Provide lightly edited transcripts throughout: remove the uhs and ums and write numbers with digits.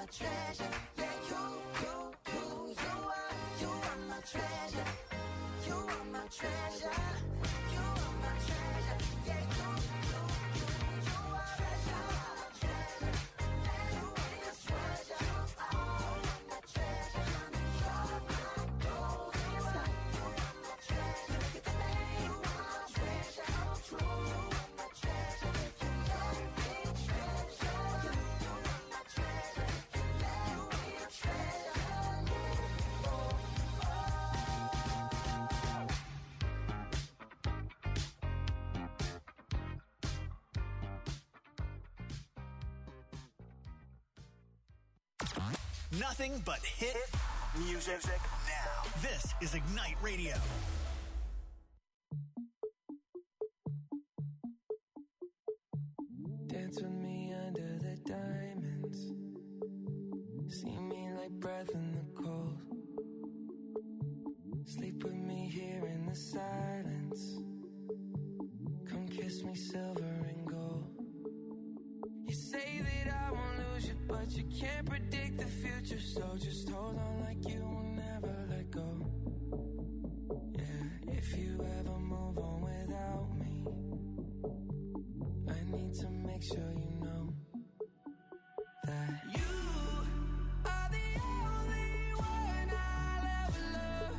treasure. Yeah, you are my treasure. You are my treasure. You are my treasure. Yeah, you are treasure. You are my treasure. You are my treasure. You are my gold. You are my treasure. You are my treasure. True. You are my treasure. If you let me treasure you, you are my treasure. If you let me treasure you, Nothing but hit music now. This is Ignite Radio. Dance with me under the diamonds. See me like breath in the cold. Sleep with me here in the silence. Come kiss me silver and gold. You say that I won't lose you, but you can't predict the future. So just hold on like you will never let go. Yeah, if you ever move on without me, I need to make sure you know that you are the only one I'll ever love.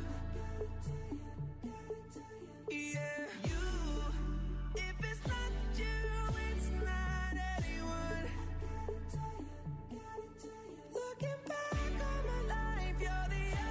Yeah, you. If it's not you, it's not anyone. Looking back on my life, you're the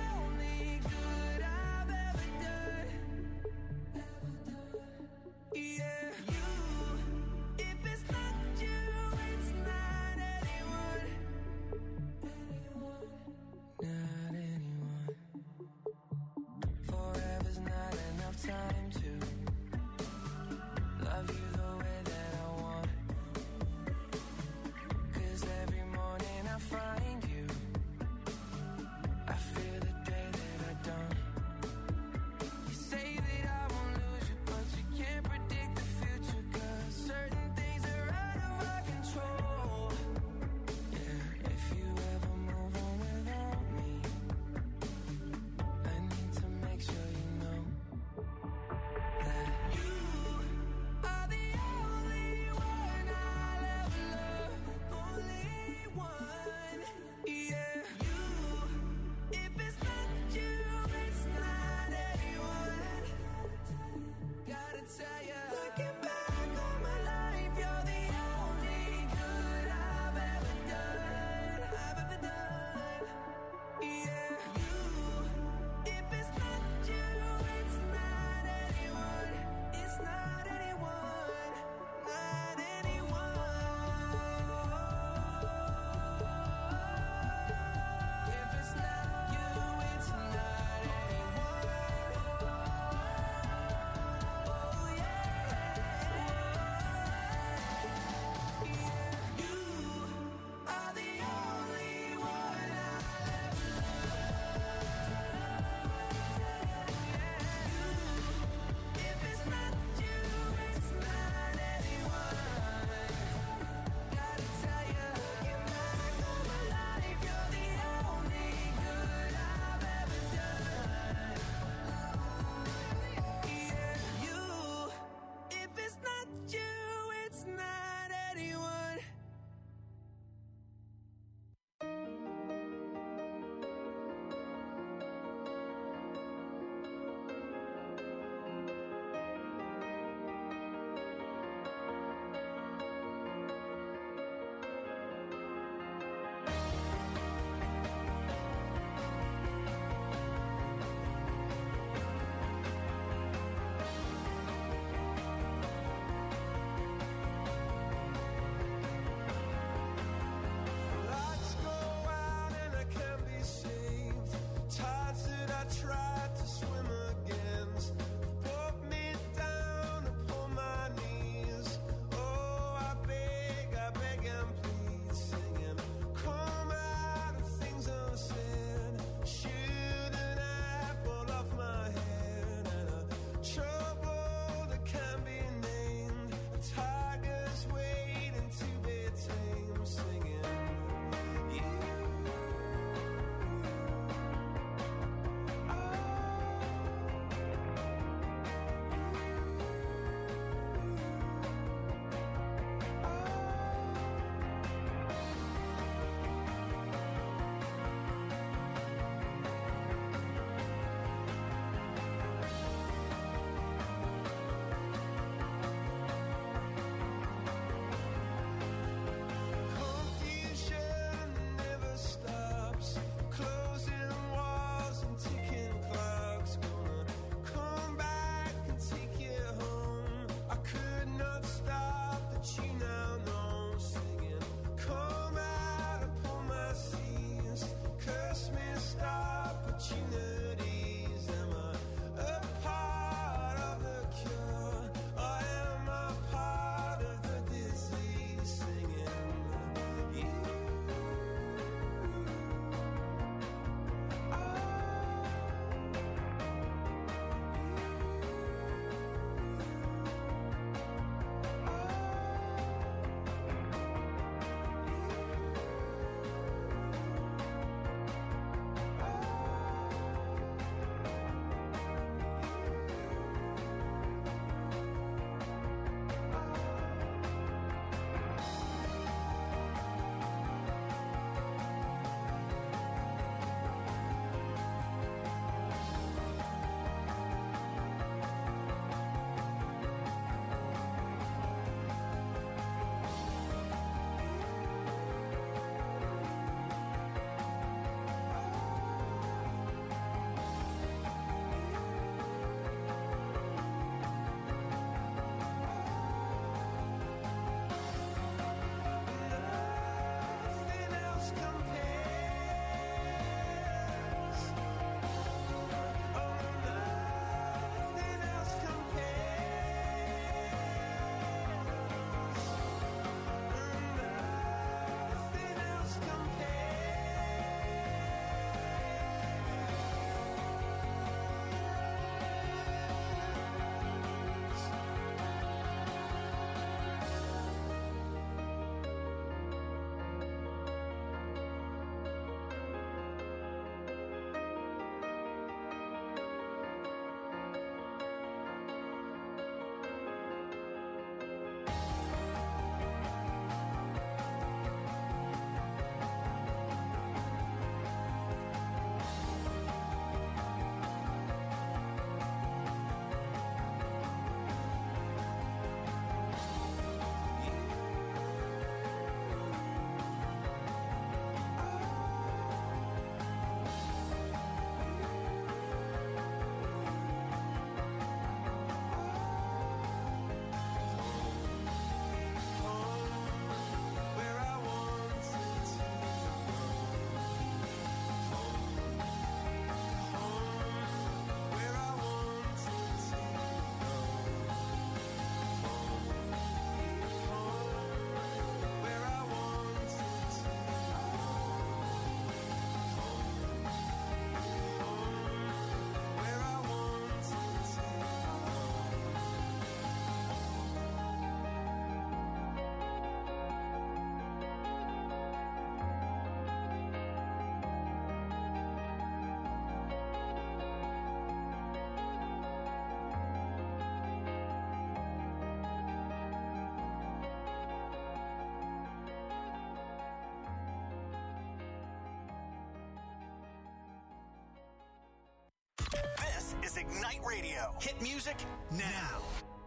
Ignite Radio. Hit music now.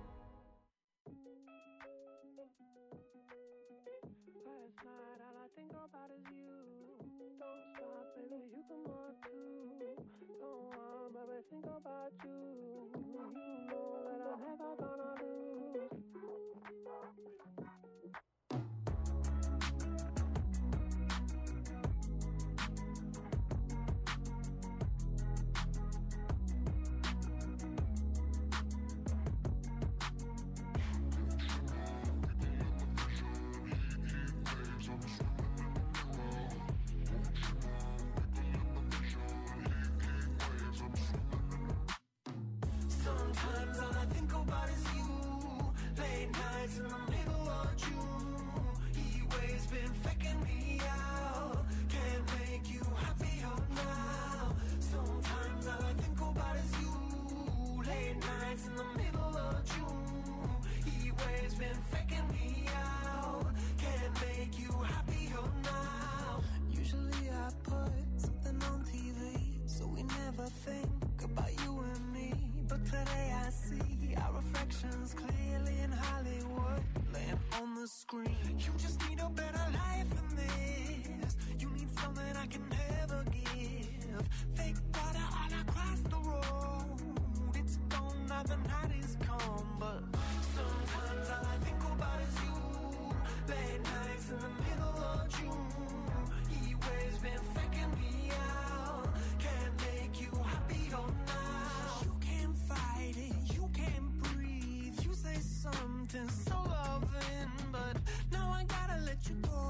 Last night, all I think about is you. Don't stop, baby, you can walk too. Don't want, baby, think about you. You know that I'm never gonna lose. Sometimes all I think about is you. Late nights in the middle of June. Heat waves been faking me out. Can't make you happier now. Sometimes all I think about is you. Late nights in the middle of June. Heat waves been faking me out. Can't make you happier now. Usually I put something on TV, so we never think about you and me. But today I see our reflections clearly in Hollywood, laying on the screen. You just need a better life than this. You need something I can never give. Fake water all across the road. It's gone now, the night is come. But sometimes all I think about is you. Late nights in the middle of June. Heat waves been faking me out. Can't make you happier now. You can't fight it, you can't breathe. You say something so loving, but now I gotta let you go.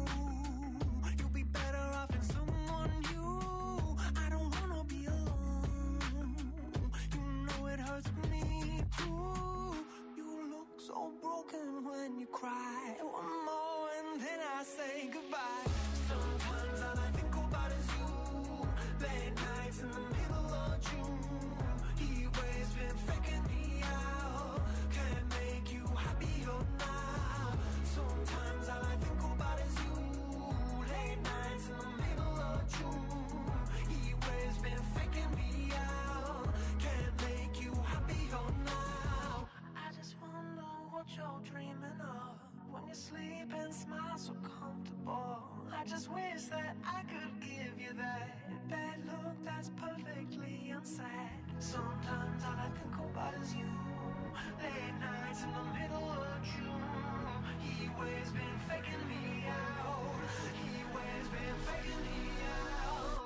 You'll be better off in someone new. I don't wanna be alone. You know it hurts me too. You look so broken when you cry. One more and then I say goodbye. Sometimes all I think about is you. Late nights in the middle of June. Heat waves been faking me out. Can't make you happier now. Sometimes all I think about is you. Late nights in the middle of June. Heat waves been faking me out. Can't make you happier now. I just wonder what you're dreaming of when you sleep and smile so comfortable. I just wish that I could give you that look that's perfectly unsaid. Sometimes all I think about is you. Late nights in the middle of June. Heat waves been faking me out. Heat waves been faking me out.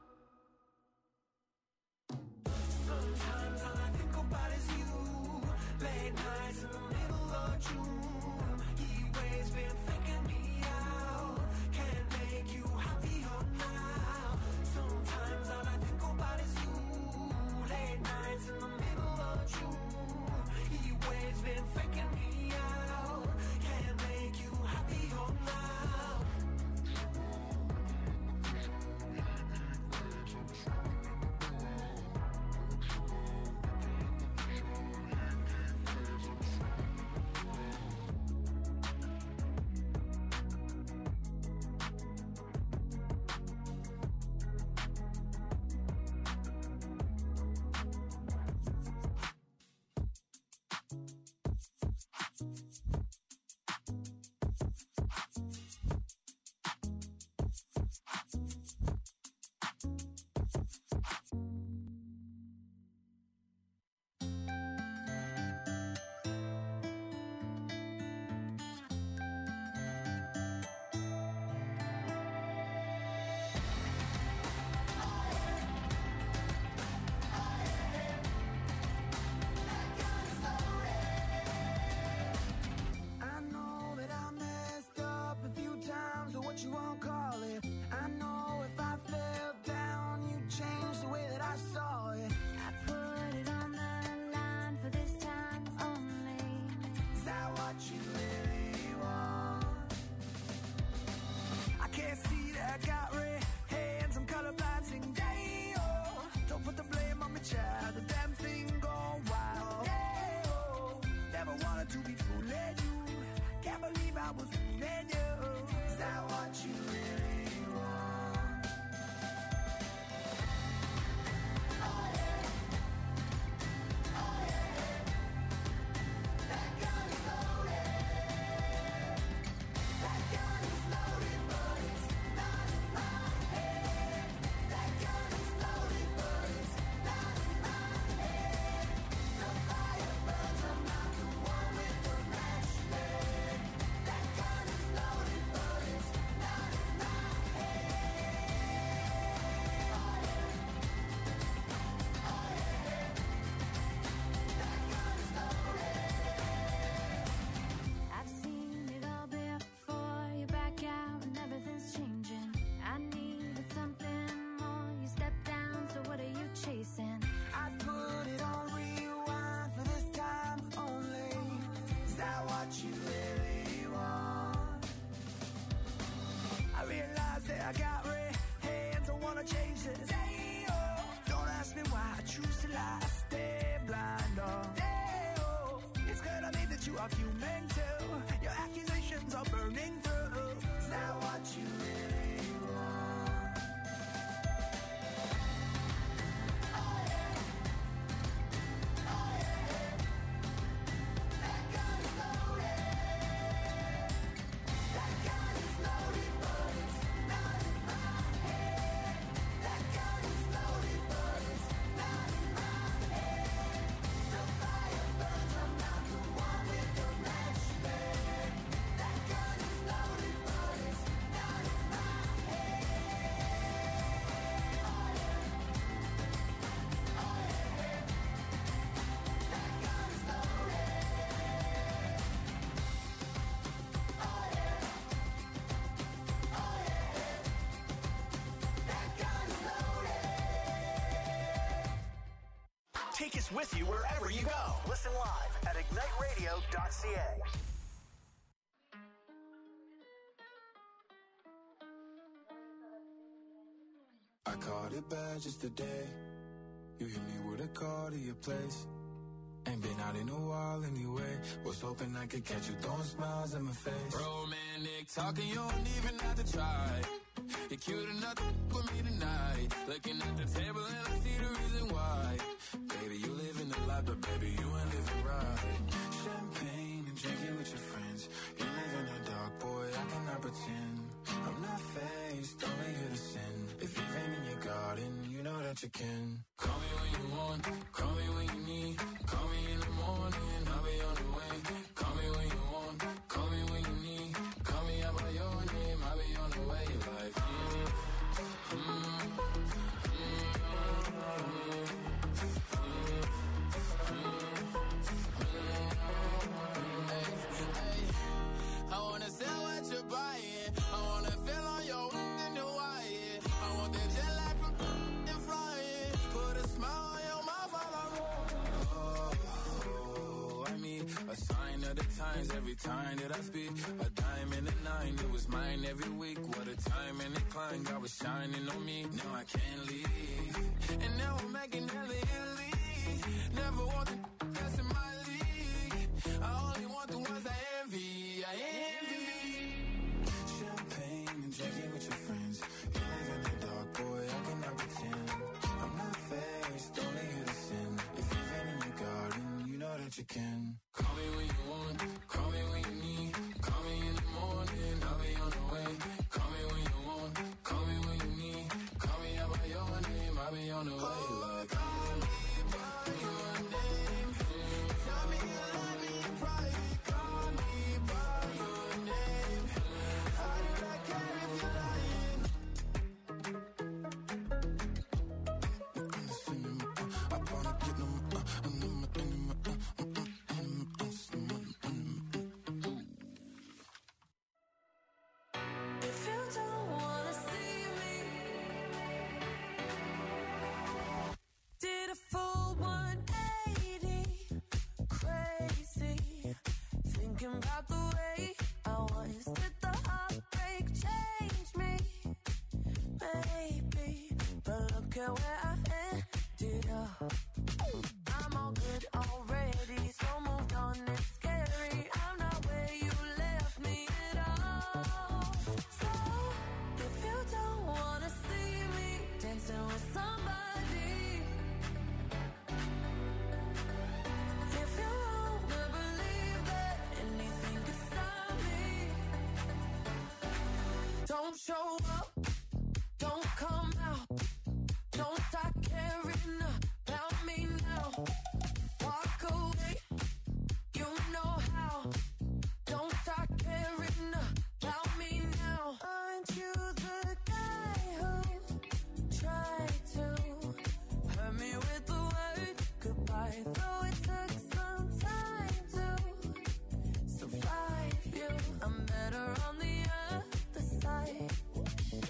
Sometimes all I think about is you. Late nights in the middle of June. Heat waves been faking me out. Can't make you happier now. Sometimes all I think about is you. Late nights in the middle of June. Heat waves been faking me out. Can't make you happier now. take us with you wherever you go. Listen live at igniteradio.ca. I caught it bad just today. You hit me with a call to your place. Ain't been out in a while anyway. Was hoping I could catch you throwing smiles in my face. Romantic talking, you don't even have to try. You're cute enough to with me tonight. Looking at the table and I see the reason why. Baby, you live in the life, but baby, you ain't living right. Champagne and drinking with your friends. You live in the dark, boy, I cannot pretend. I'm not faced, only here to sin. If you've been in your garden, you know that you can. Call me when you want, call me when you need. Call me in the morning, I'll be on the way. Call me when you want, call me when you need. Call me out by your name, I'll be on the way. Like, I wanna sell what you're buying. I wanna feel on your in the wire. I want that jet lag from and flying. Put a smile on your mouth while I'm I mean, a sign of the times every time that I speak. A dime and a nine, it was mine every week. What a time and a climb, God was shining on me. Now I can't leave, and now I'm making hella Italy. Never want the best in my league. I only want the ones I envy. I envy. Champagne and drinking with your friends. You live in the dark, boy, I cannot pretend. I'm not faced, only here to sin. If you've been in your garden, you know that you can. Call me when you want, call me when you need. Call me in the morning, I'll be on the way. Call me when you want, call me when you need. Call me out by your name, I'll be on the way. Like, call me by your name. Tell me you love me in private. Call me by your name. How did I care if you're lying? I wanna get them. If you don't wanna see me, did a full 180, crazy, thinking about the way I was. Did the heartbreak change me? Maybe, but look at where I ended up. I'm all good already, so moved on, it's scary. I'm not where you left me at all. So, if you don't wanna see me dancing with somebody, if you wanna believe that anything could stop me, don't show up, don't come out, don't start caring about me now. Walk away, you know how. Don't start caring about me now. Aren't you the guy who tried to hurt me with the word goodbye? Though it took some time to survive you, I'm better on the other side.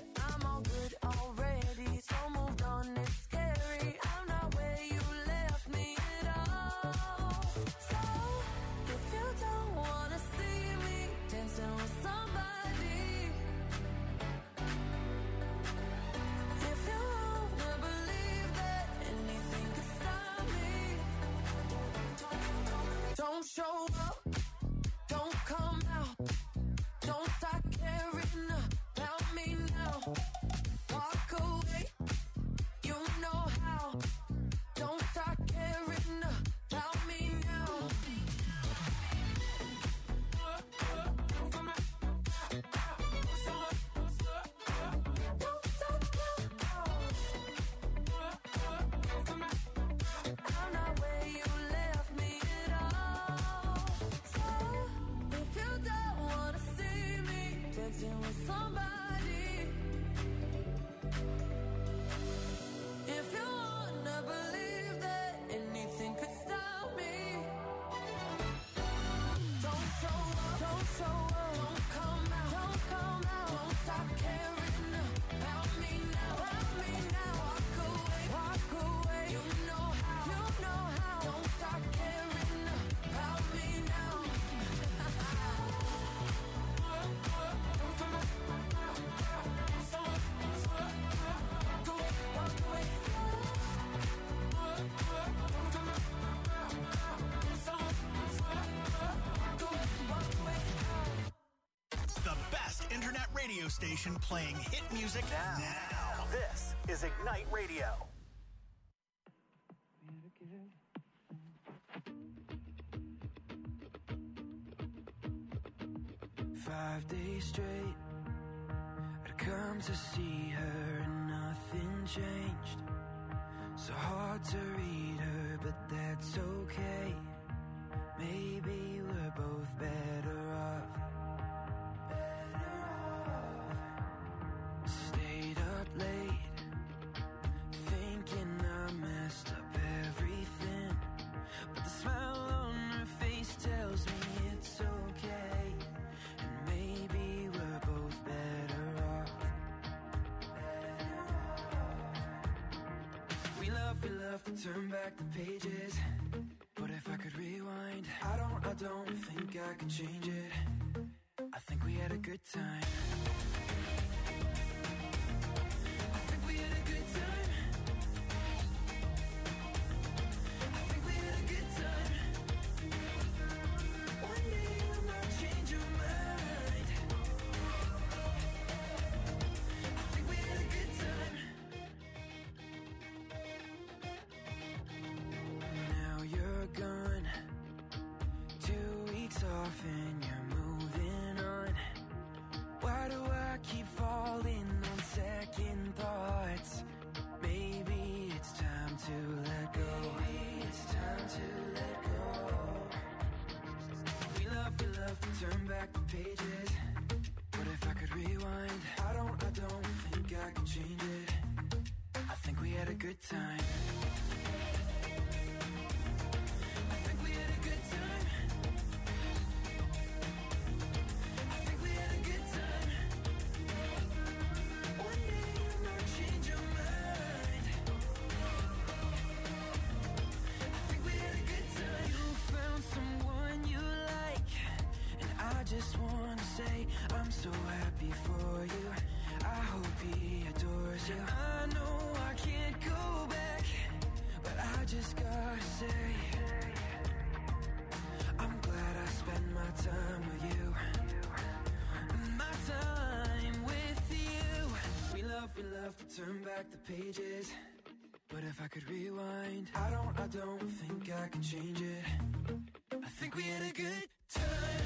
radio station playing hit music now. This is Ignite Radio. 5 days straight, I'd come to see her and nothing changed. So hard to read her, but that's okay. Maybe we're both better off. Stayed up late, thinking I messed up everything. But the smile on her face tells me it's okay. And maybe we're both better off. We love to turn back the pages. But if I could rewind, I don't think I could change it. I think we had a good time. I think we had a good time. I think we had a good time. One day you might change your mind. I think we had a good time. Now you're gone, 2 weeks off and you're moving on. Why do I keep falling on second thoughts? Maybe it's time to let go. Maybe it's time to let go. We love to turn back the pages. But if I could rewind, I don't think I could change it. I think we had a good time. I think we had a good time. I think we had a good time. One day you might change your mind. I think we had a good time. You found someone you like, and I just wanna say I'm so happy for you. I hope he adores you. I know I can't go back, but I just gotta say I'm glad I spent my time with you. My time with you. We love to turn back the pages. But if I could rewind, I don't think I can change it. I think we had a good time.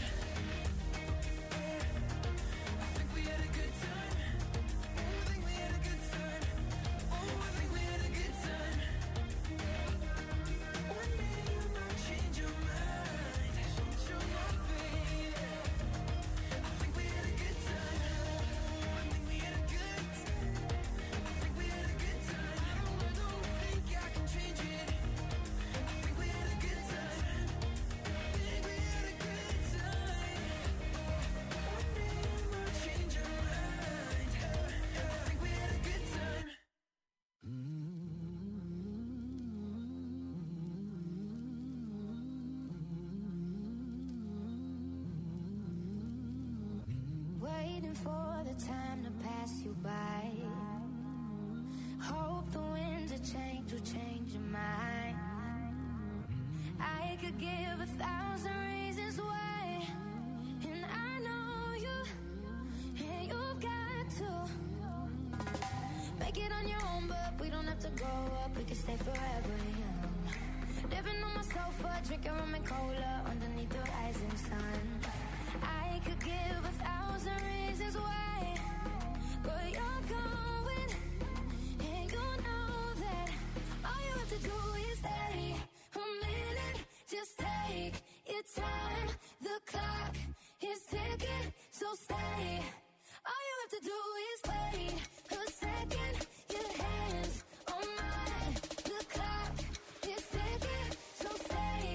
I think we had a good time. Oh, I think we had a good time. Oh, I think we had a good time. One day you might change your mind. Change your mind, baby. I think we had a good time. I think we had a good time. I think we had a good time. I don't think I can change it. I think we had a good time. I think we had a good time. One day you might change your mind. I think we had a good time. Waiting for the time to pass you by. Hope the winds of change will change your mind. I could give 1,000 reasons why, and I know you, and you've got to make it on your own, but we don't have to grow up, we can stay forever young. Living on my sofa, drinking rum and cola underneath the rising sun. I could give 1,000 reasons why, but you're going, and you know that all you have to do is stay a minute. Just take your time. The clock is ticking, so stay. All you have to do is wait a second. Your hands on mine. The clock is ticking, so stay.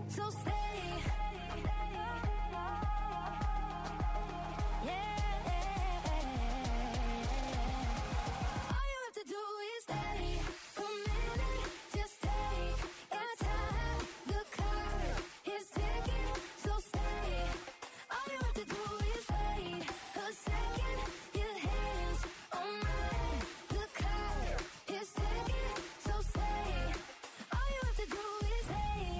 so stay. All you have to do is stay a minute, just take your time. The clock is ticking, so stay. All you have to do is wait a second. Your hands on mine. The clock is ticking, so stay. All you have to do is stay.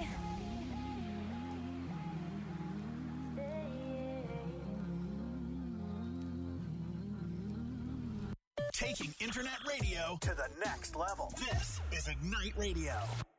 Taking internet radio to the next level. This is Ignite Radio.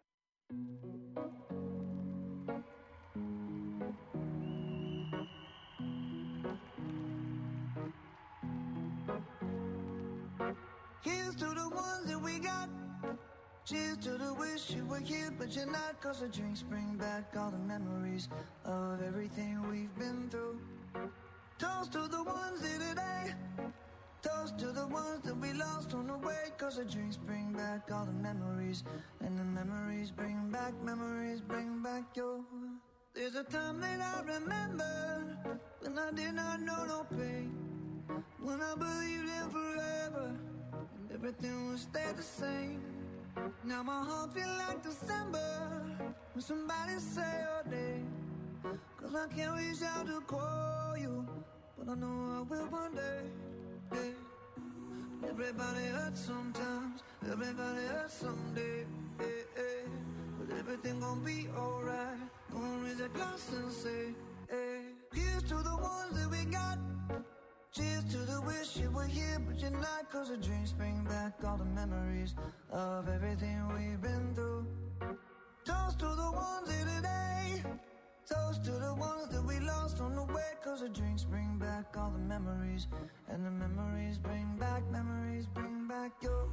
Here's to the ones that we got. Cheers to the wish you were here, but you're not. 'Cause the drinks bring back all the memories of everything we've been through. Toast to the ones here today. Toast to the ones that we lost on the way. 'Cause the drinks bring back all the memories. And the memories bring back your. There's a time that I remember when I did not know no pain. When I believed in forever and everything would stay the same. Now my heart feel like December when somebody say your name. 'Cause I can't reach out to call you, but I know I will one day. Yeah. Everybody hurts sometimes, everybody hurts someday. Yeah, yeah. But everything gon' be alright. Gonna raise a glass and say, hey. Here's to the ones that we got. Cheers to the wish you were here, but you're not. 'Cause the drinks bring back all the memories of everything we've been through. Toast to the ones here today. Toast to the ones that we lost on the way. 'Cause the drinks bring back all the memories. And the memories bring back your.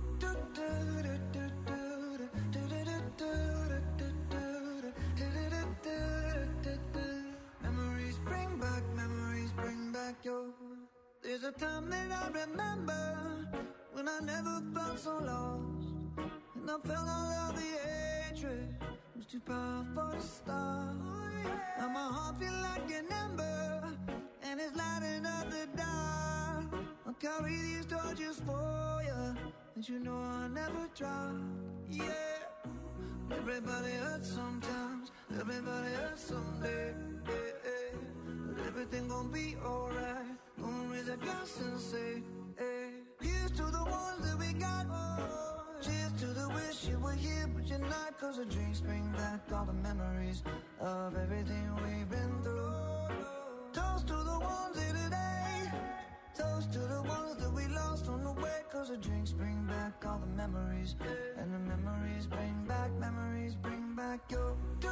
Memories bring back your. There's a time that I remember when I never felt so lost. And I felt all of the hatred was too powerful to stop. Now my heart feel like an ember and it's lighting up the dark. I'll carry these torches for you, and you know I'll never drop. Yeah. Everybody hurts sometimes, everybody hurts someday. Yeah, yeah. But everything gon' be alright. Gonna raise a glass and say, hey. Here's to the ones that we got. Cheers to the wish you were here, but you're not. 'Cause the drinks bring back all the memories of everything we've been through. Toast to the ones here today. Toast to the ones that we lost on the way. 'Cause the drinks bring back all the memories. And the memories bring back your.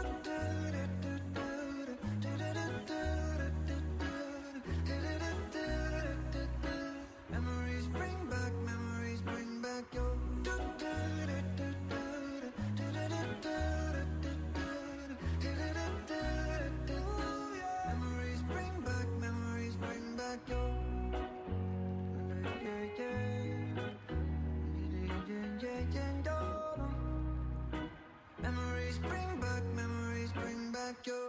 Memories bring back your. Memories bring back your. Memories bring back your.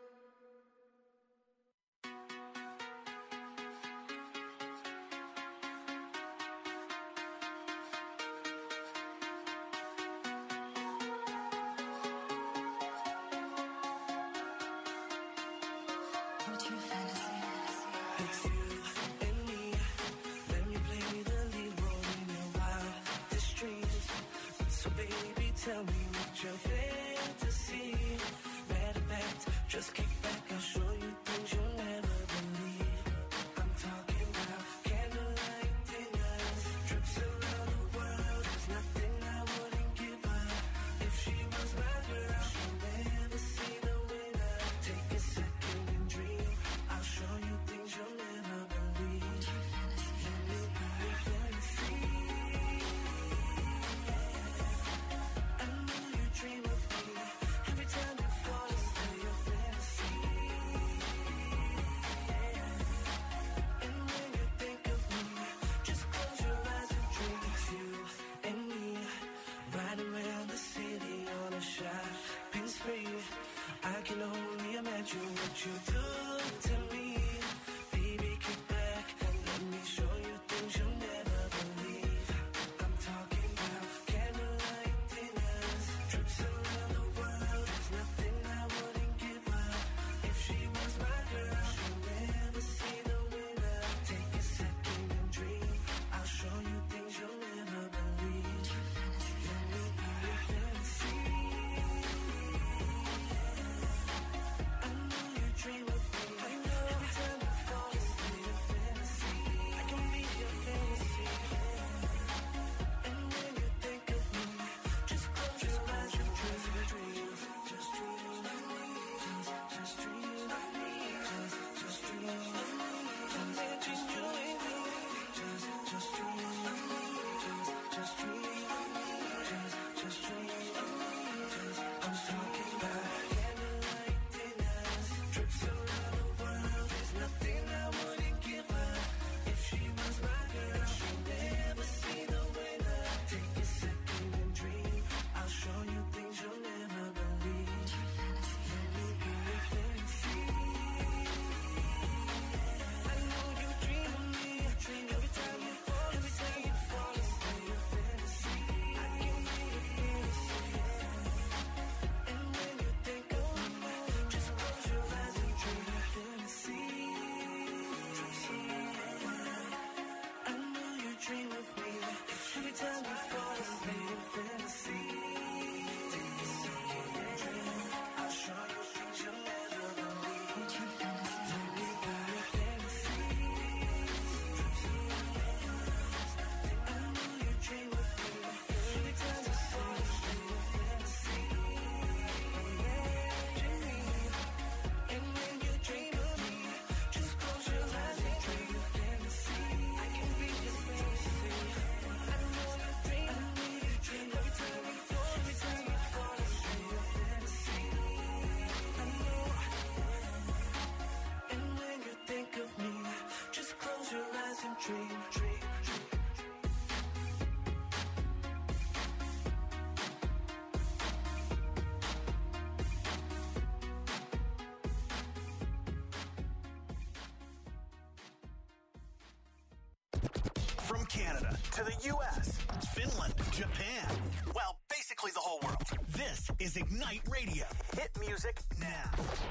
What's your fantasy? It's you and me. Let me play the lead role in your wildest dreams. So baby, tell me what your fantasy. Matter of fact, just kick back, I'll show you things you'll never believe. I'm talking about candlelight dinners, trips around the world. There's nothing I wouldn't give her. If she was my girl, she'll never see the winner. Take a second and dream. I'll show you things you'll never believe. Let me be your fantasy. I know you dream of me. Every time you fall asleep, your fantasy. And when you think of me, just close your eyes and dream. It's you and me, riding around the city on a shopping spree. I can From Canada to the U.S., Finland, Japan, well, basically the whole world. This is Ignite Radio. Hit music now.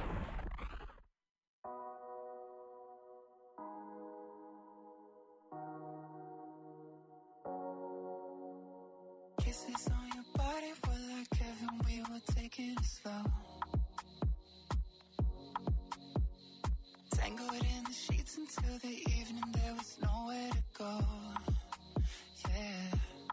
Kisses on your body were like heaven, we were taking it slow. Tangled in the sheets until the evening, there was nowhere to go. Yeah.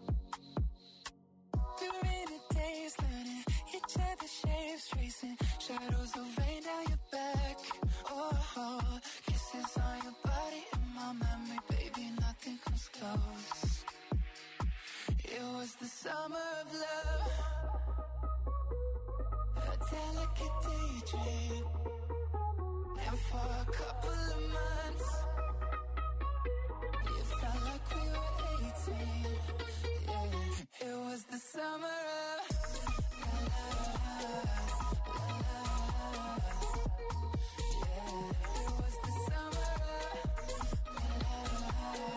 We were in a daze, learning each other's shapes, tracing shadows of rain down your back. Oh, kisses on your body in my memory, baby, nothing comes close. It was the summer of love, a delicate daydream. And for a couple of months, it felt like we were 18. Yeah, it was the summer of la la la la. Yeah, it was the summer of la la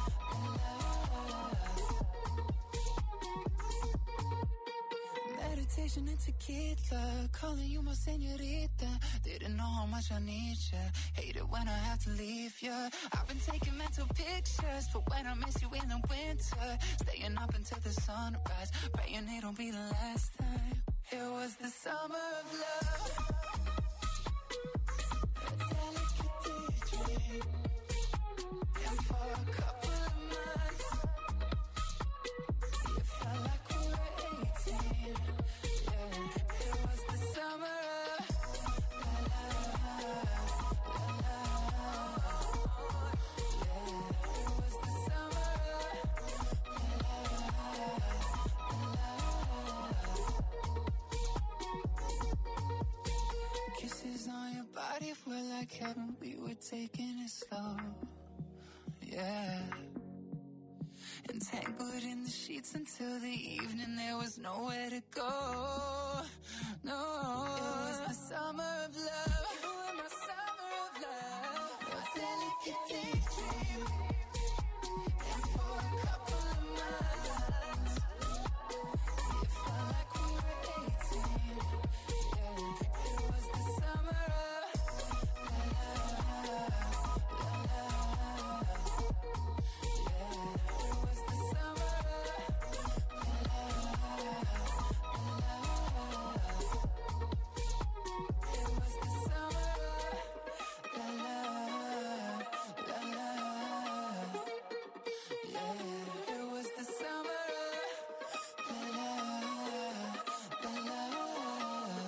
la. Meditation and tequila, calling you my señorita. Didn't know how much I need ya. Hate it when I have to leave ya. I've been taking mental pictures for when I miss you in the winter. Staying up until the sunrise, praying it'll be the last time. It was the summer of love, a delicate daydream. And for a couple of months, it felt like we were 18. Yeah, it was the summer of la la la la. Yeah, it was the summer of la la la. Kisses on your body were like heaven, we were taking it slow. Yeah. Entangled in the sheets until the evening, there was nowhere to go. No, it was the summer of love. You were my summer of love, a delicate daydream. And for a couple of months, it felt like we were 18. Yeah, it was the summer of la la la la. Yeah, it was the summer of la la la la. It was the summer of la la la la. Yeah, it was the summer of la la la.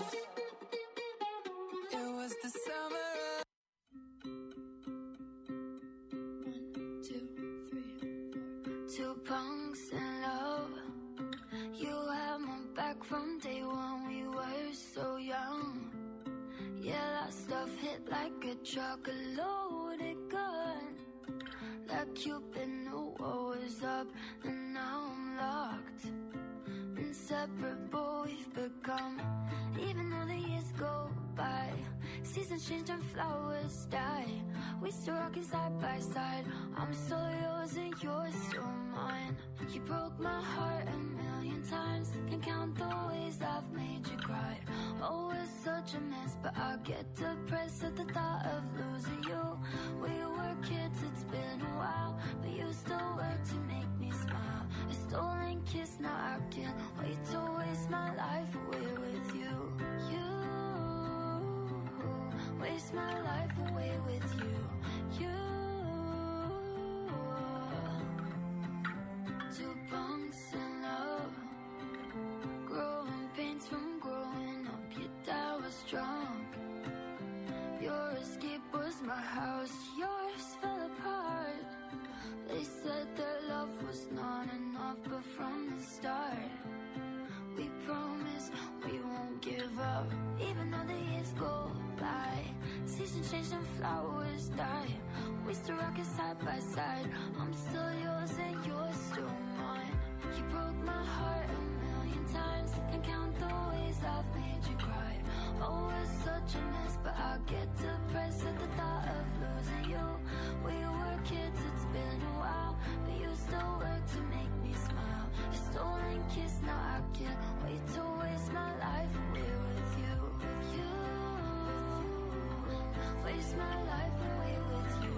It was the summer of 1, 2, 3, 4. Two punks in love. You had my back from day one. We were so young. Yeah, that stuff hit like a truck, a loaded gun. Like Cupid knew what was up, and now I'm locked. Inseparable we've become, even though the years go by. Seasons change and flowers die. We still rockin' side by side. I'm still yours and you're still mine. You broke my heart a million times. Can't count the ways I've made you cry. Oh, it's such a mess, but I get depressed at the thought of losing you. We were kids, it's been a while, but you still work to make me smile. A stolen kiss, now I can't wait to waste my life away with you. You waste my life away with you. You. Two punks in love, growing pains from growing up. Your dad was drunk. Your escape was my house. Yours fell apart. They said their love was not enough, but from the start, we promise we won't give up. Even though the years go by, seasons change and flowers die. We still rockin' side by side. I'm still yours and you're still mine. You broke my heart a million times. Can't count the ways I've made you cry. Oh, it's such a mess, but I get depressed at the thought of losing you. We were kids, it's been a while, waste my life away with you.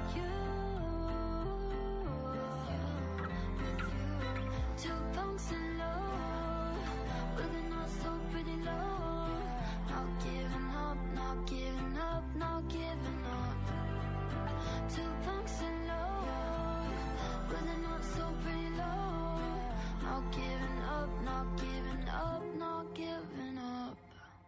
Two punks in love, but they're not so pretty low. Not giving up, not giving up, not giving up. Two punks in love, but they're not so pretty low. Not giving up, not giving up, not giving up.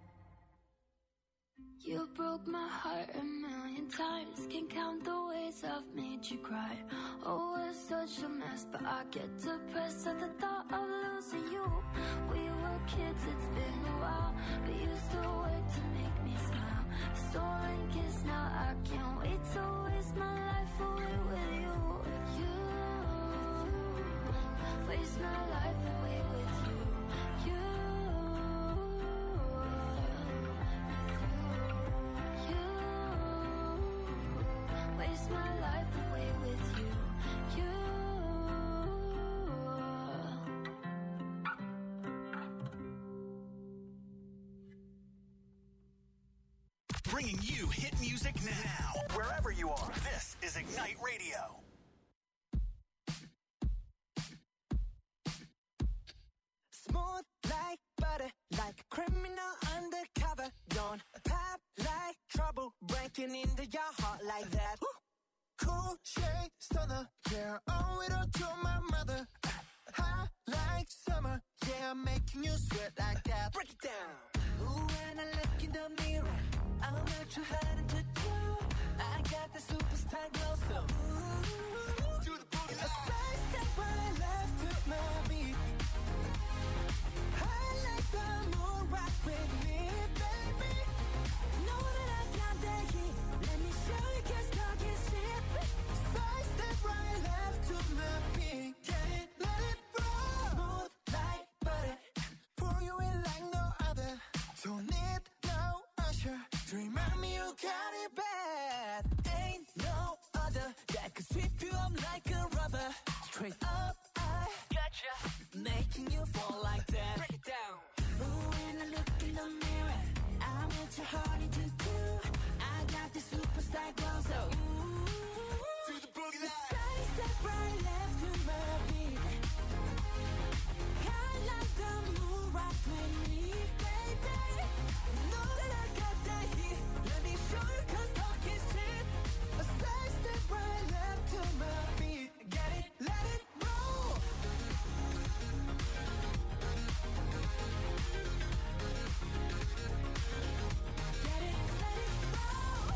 You broke my heart a million times. Can't count the ways I've made you cry. Oh, it's such a mess, but I get depressed at the thought of losing you. We were kids, it's been a while, but you still work to make me smile. Stolen kiss, now I can't wait to waste my life away with you. You waste my life away with you. You waste my life away with you. You Bringing you hit music now. Wherever you are, this is Ignite Radio. Smooth like butter, like a criminal undercover. Don't pop like trouble, breaking into your heart like that. Cool shade stunner, yeah, owe it all to my mother. Hot like summer, yeah, I'm making you sweat like that. Break it down. Ooh, when I look in the mirror, I'm not too hard to do. I got the superstar glow, so ooh, to the boogie line. A side step right left to my beat. I like the moon rock with me, baby. Know that I got that heat. Let me show you, 'cause talk is cheap. Side step right left to my beat. Get it, let it roll. Smooth like butter, pour you in like no other. Don't need no usher to remind me you got it bad. Ain't no other that could sweep you up like a rubber. Straight up, I gotcha, making you fall like that. Break it down. Ooh, when I look in the mirror, I'm what your heart into do. I got the superstar glow, so ooh, to the boogie line. Side step right left to my beat. I like the moon rock with me, baby. Know that I got that heat. Let me show you, 'cause talk is cheap. A side step right left to my beat. Get it, let it roll. Get it, let it roll.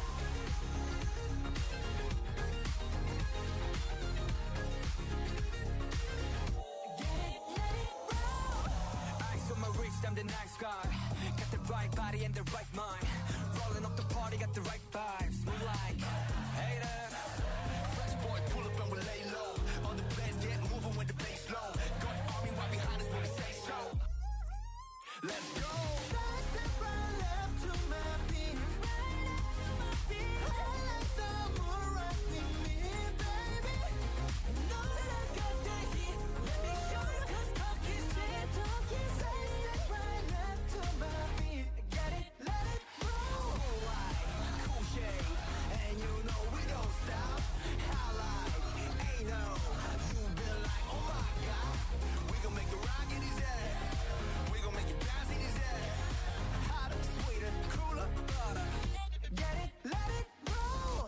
Get it, let it roll. Eyes on my wrist, I'm the nice guy. Got the right body and the right mind. Rolling up the party, got the right vibes. Move like hater. Fresh boy, pull up and we lay low. All the players get moving when the bass low. Got army right behind us when we say so. Let's go. Side step right left to my beat. I like the moon rock with me, baby. Know that I got that heat. Let me show you, 'cause talk is cheap. Side step right left to my beat. Get it, let it roll. Cool light, cool shade, and you know we don't stop. Highlight, ain't no. You been like, oh my God. We gon' make the rock in his head. We gon' make it bounce in his head. Hotter, sweeter, cooler, butter. Get it, let it roll.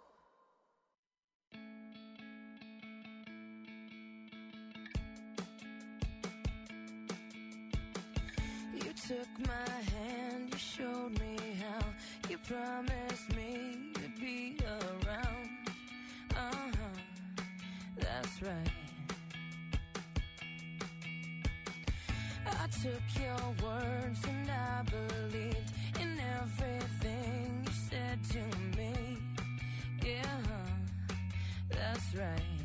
You took my hand, you showed me how. You promised me you'd be around. That's right. I took your words and I believed in everything you said to me. Yeah, that's right.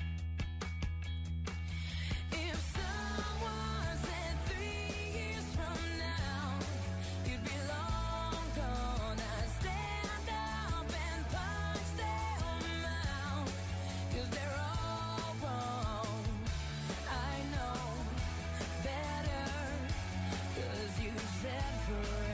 If someone said 3 years from now you'd be long gone, I'd stand up and punch them out, 'cause they're all wrong. I know better, 'cause you said forever.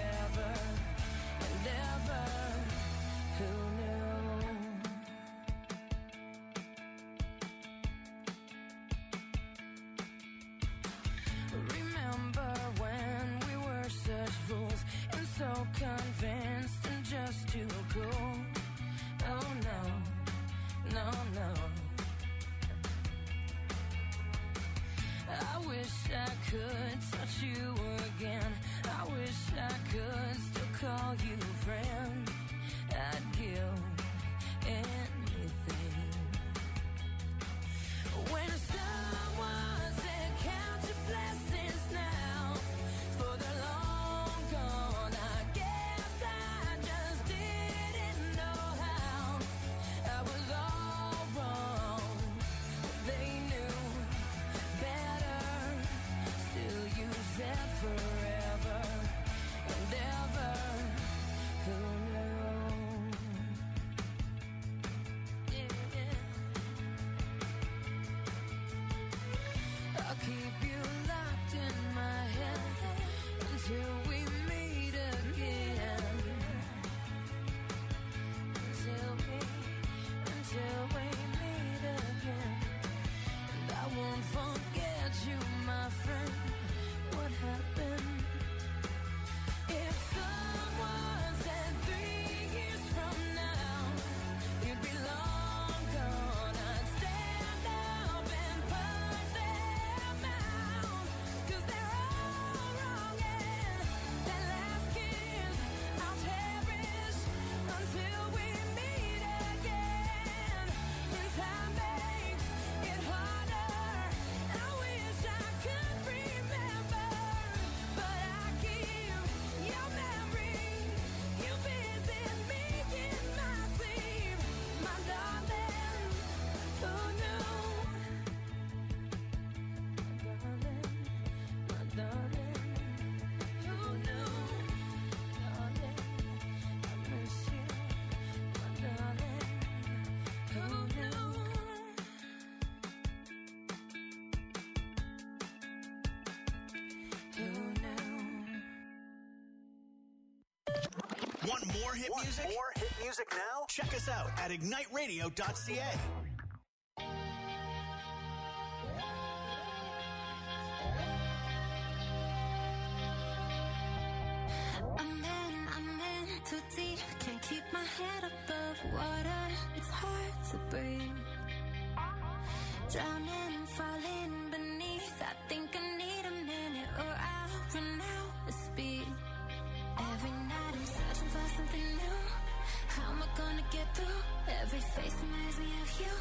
Want more hit music? More hit music now? Check us out at igniteradio.ca. I'm in too deep, can't keep my head above water. It's hard to breathe. Drowning, falling beneath. I think I need a minute or I'll run out of speed. Every night I'm searching for something new. How am I gonna get through? Every face reminds me of you.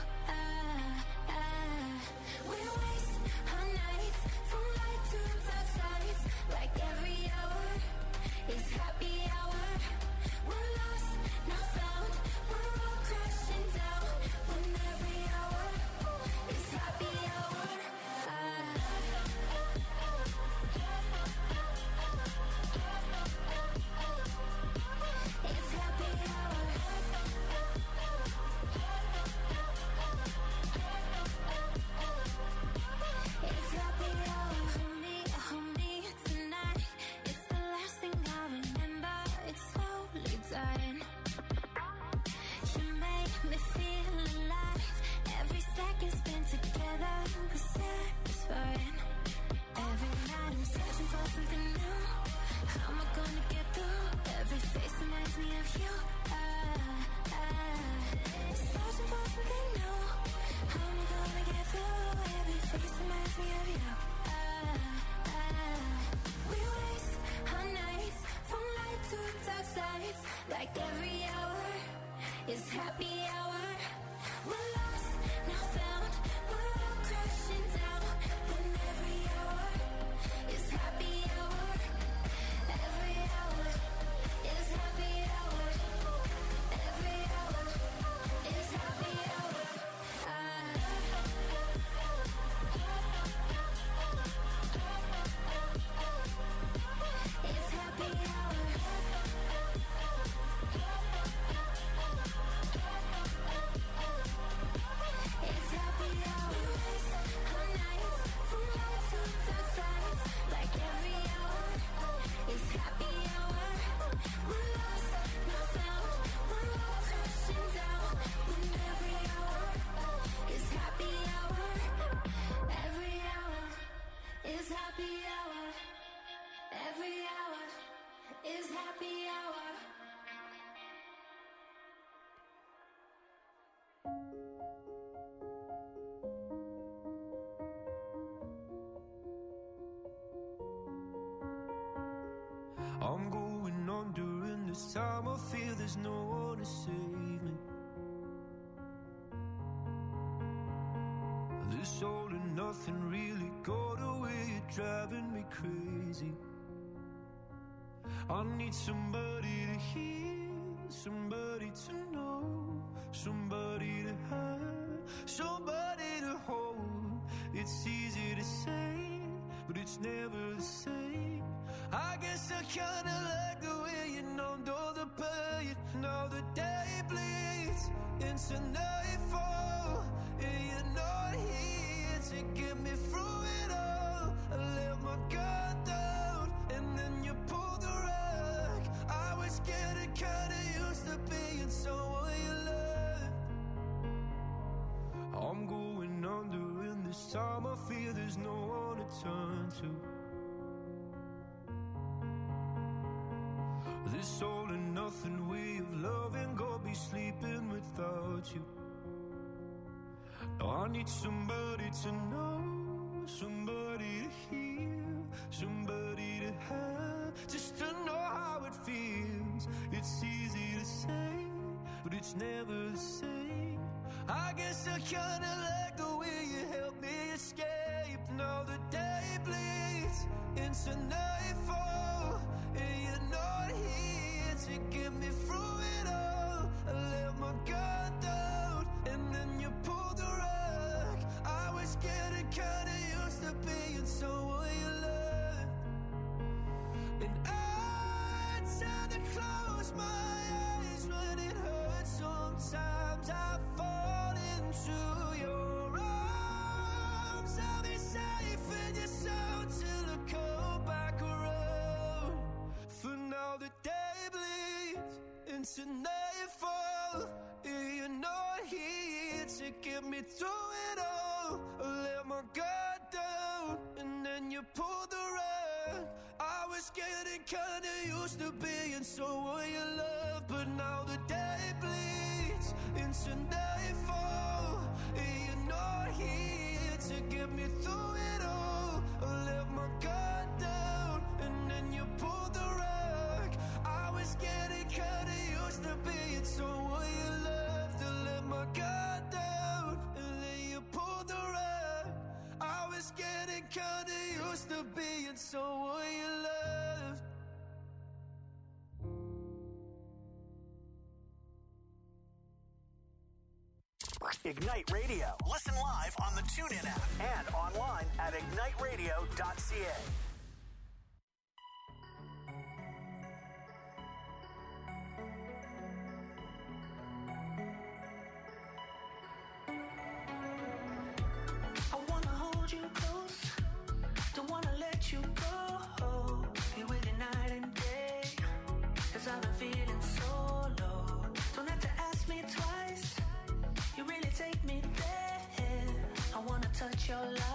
We waste our nights from light to dark sides. Like every hour is happy hour. We're lost, not found. We're all crashing down. When every hour is happy hour. It's happy hour. It's happy hour. Hold me tonight. It's the last thing I remember. It's slowly dying. You make me feel alive. Every second spent together was satisfying. Every night I'm searching for something new. How am I gonna get through? Every face reminds me of you. Searching for something new. How am I gonna get through? Every face reminds me of you. We waste our nights from light to dark sides. Like every hour is happy hour. We're lost, now found. We're all crashing down. When every hour is happy hour. Every hour is happy hour. Every hour is happy hour. It's happy hour. It's happy hour. Our nights from light to dark sides. Like every hour is happy hour. We're lost, not found. We're all crashing down. When every hour is happy hour. Every hour is happy hour. Every hour is happy hour. I'm going on during this time. I feel there's no one to save me. This all and nothing really got away. You're driving me crazy. I need somebody to hear, somebody to know, somebody to have, somebody to hold. It's easy to say, but it's never the same. I guess I kinda like the way you numbed all the pain. Now the day bleeds into nightfall, and you're not here to get me through it all. I let my guard down, and then you pulled the rug. I was getting kinda used to being someone you loved. I'm going under, and this time I feel there's no one to turn to. This all and nothing way of loving, go be sleeping without you. Now I need somebody to know, somebody to hear, somebody to have, just to know how it feels. It's easy to say, but it's never the same. I guess I kinda like the way you help me escape. Now the day bleeds into nightfall, and you're not here to get me through it all. I let my guard down, and then you pulled the rug. I was getting kinda used to being someone you loved. And I tend to close my eyes when it hurts. Sometimes I fall into your arms. I'll be safe in your soul till I come back around. For now the day bleeds into nightfall. You're not here to get me through it all. I let my guard down, and then you pulled the rug. I was getting kinda used to being someone you love, but now the day bleeds into nightfall. You're not here to get me through it all. I let my guard down, and then you pulled the rug. I was getting kinda used to being someone you loved. I let my guard down, and then you pulled the rug. I was getting kinda used to being someone you loved. Ignite Radio. Listen live on the TuneIn app and online at igniteradio.ca. I wanna hold you close, don't wanna let you go. Be with you night and day, 'cause I've been feeling so low. Don't have to ask me twice, you really take me there. I wanna touch your life.